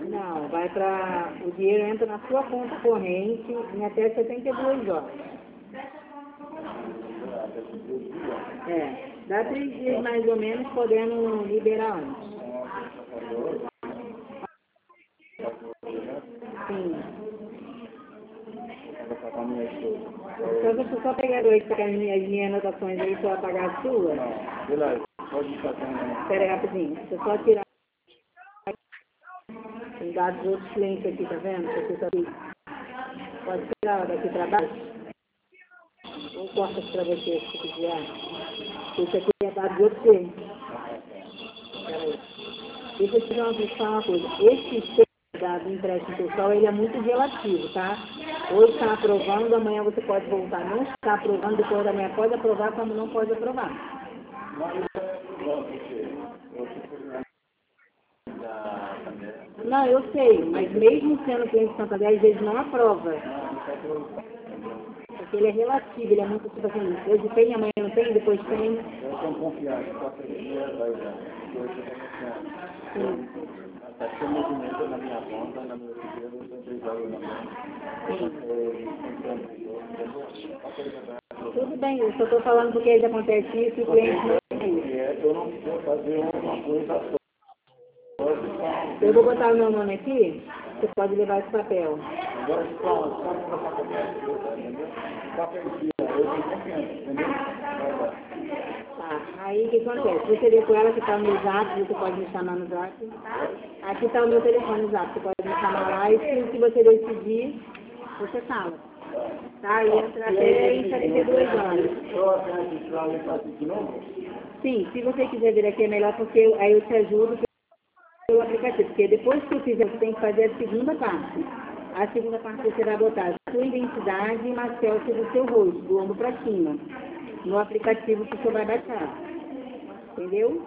Não, vai para... O dinheiro entra na sua conta corrente em até 72 horas. É, dá 3 dias mais ou menos, podendo liberar antes. Sim. Então você só pegar dois para as minhas anotações aí para pagar a sua? Não, beleza, pode fazer. Espera aí rapidinho, deixa eu só tirar os dados dos outros clientes aqui, tá vendo? Você só pode tirar daqui para baixo? Ou corta para você, se quiser. Isso aqui é dado de outro cliente. Peraí. Deixa eu te falar uma coisa. Esse dado do empréstimo pessoal, ele é muito relativo, tá? Hoje está aprovando, amanhã você pode voltar. Não está aprovando, depois da manhã pode aprovar, como não pode aprovar. Não, eu sei, mas mesmo sendo cliente de Santander, às vezes não aprova. Porque ele é relativo, ele é muito tipo assim, hoje tem, amanhã não tem, depois tem. Eu tenho confiança, pode ser, vai dar. Sim. Está sem movimento na minha conta, na minha vida, eu não sei na minha. Tudo bem, eu só estou falando porque já acontece isso e o cliente não tem isso. Eu não vou fazer uma coisa só. Eu vou botar o meu nome aqui, você pode levar esse papel. Agora, só para conversar, entendeu? Eu tenho confiança, entendeu? Tá, aí o que acontece? Você vê com ela que está no zap, você pode me chamar no zap. Aqui está o meu telefone no zap, você pode me chamar lá e se você decidir, você fala. Tá, e entra até em 72 horas. Sim, se você quiser vir aqui é melhor porque aí eu te ajudo pelo aplicativo, porque depois que eu fizer, você tem que fazer a segunda parte. A segunda parte você vai botar a sua identidade e uma selfie do seu rosto, do ombro para cima, no aplicativo que você vai baixar. Entendeu?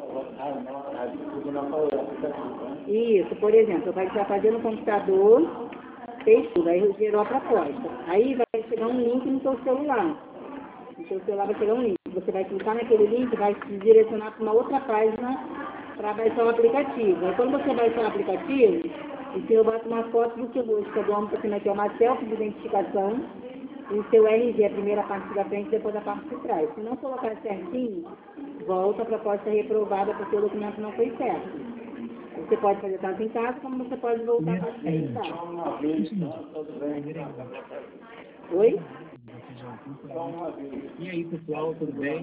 Isso, por exemplo, vai estar fazendo no computador, fez tudo, aí gerou a proposta. Aí vai chegar um link no seu celular. No seu celular vai chegar um link. Você vai clicar naquele link, vai se direcionar para uma outra página para baixar o aplicativo. Aí quando você baixar o aplicativo, você bota uma foto do seu rosto, do ombro para cima, que é uma selfie de identificação, e o seu RG, a primeira parte da frente, depois a parte de trás. Se não colocar certinho, volta a proposta reprovada porque o documento não foi certo. Você pode fazer tanto em casa, como você pode voltar para solicitar. Oi? E aí, pessoal, tudo bem?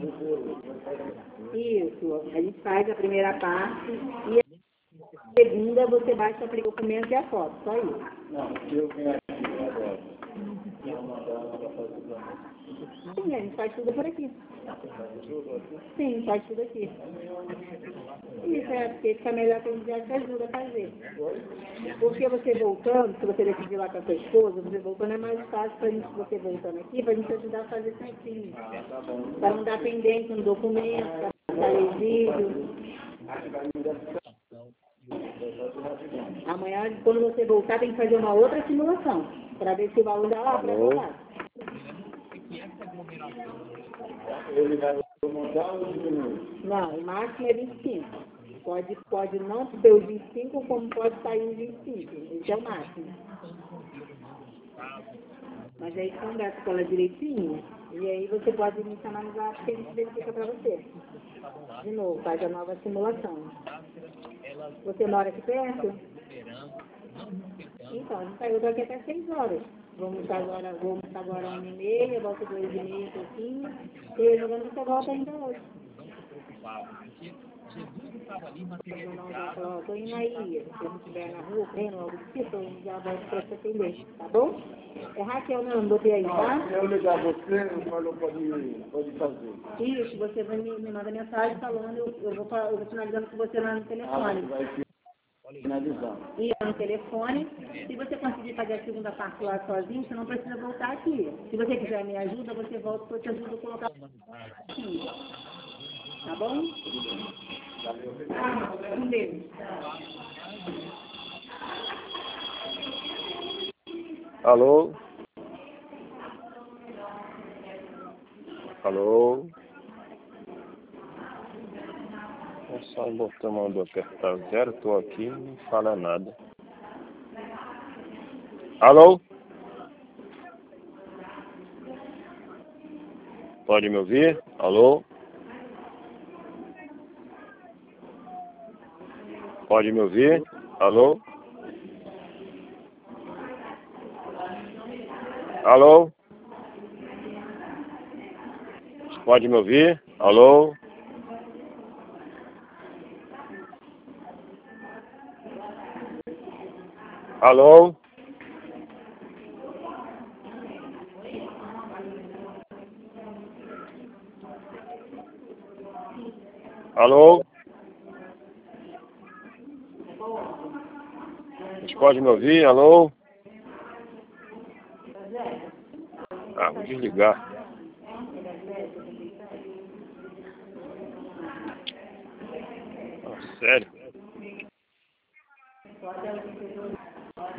Isso, a gente faz a primeira parte e a segunda você baixa o documento e a foto, só isso. Não, eu venho aqui agora. Sim, a gente faz tudo por aqui. Sim, faz tudo aqui. Isso é, porque fica melhor que a gente já te ajuda a fazer. Porque você voltando, se você decidir lá com a sua esposa, você voltando é mais fácil pra gente, você voltando aqui, pra gente ajudar a fazer certinho. Pra não dar pendente no documento, pra sair vídeo. Amanhã, quando você voltar, tem que fazer uma outra simulação, pra ver se o valor dá lá pra voltar. Ele vai montar ou diminuir? Não, o máximo é 25. Pode não ter os 25, como pode sair os 25. Esse é o máximo. Mas aí conversa com ela direitinho, e aí você pode me chamar no zap que a gente verifica pra você. De novo, faz a nova simulação. Você mora aqui perto? Então, a gente saiu daqui até 6 horas. Vamos agora 1h30, volta 2h30, um pouquinho. E jogando você volta ainda hoje. Estou indo aí, se eu estiver na rua, vendo algo do tipo, eu já volto para te atender, tá bom? É Raquel mesmo, botei aí, tá? Se eu ligar você, o valor pode fazer. Isso, você vai me manda mensagem falando, eu vou finalizando com você lá no telefone. Vai finalizando. E no telefone, se você conseguir fazer a segunda parte lá sozinho, você não precisa voltar aqui. Se você quiser me ajuda, você volta que eu te ajudo a colocar aqui. Tá bom? Um beijo. Alô? Alô? É só botar uma do apertar 0, tô aqui, não fala nada. Alô? Pode me ouvir? Alô? Pode me ouvir? Alô? Alô? Pode me ouvir? Alô? Alô? Alô? Vocês podem me ouvir? Alô? Ah, vou desligar. Ah, sério?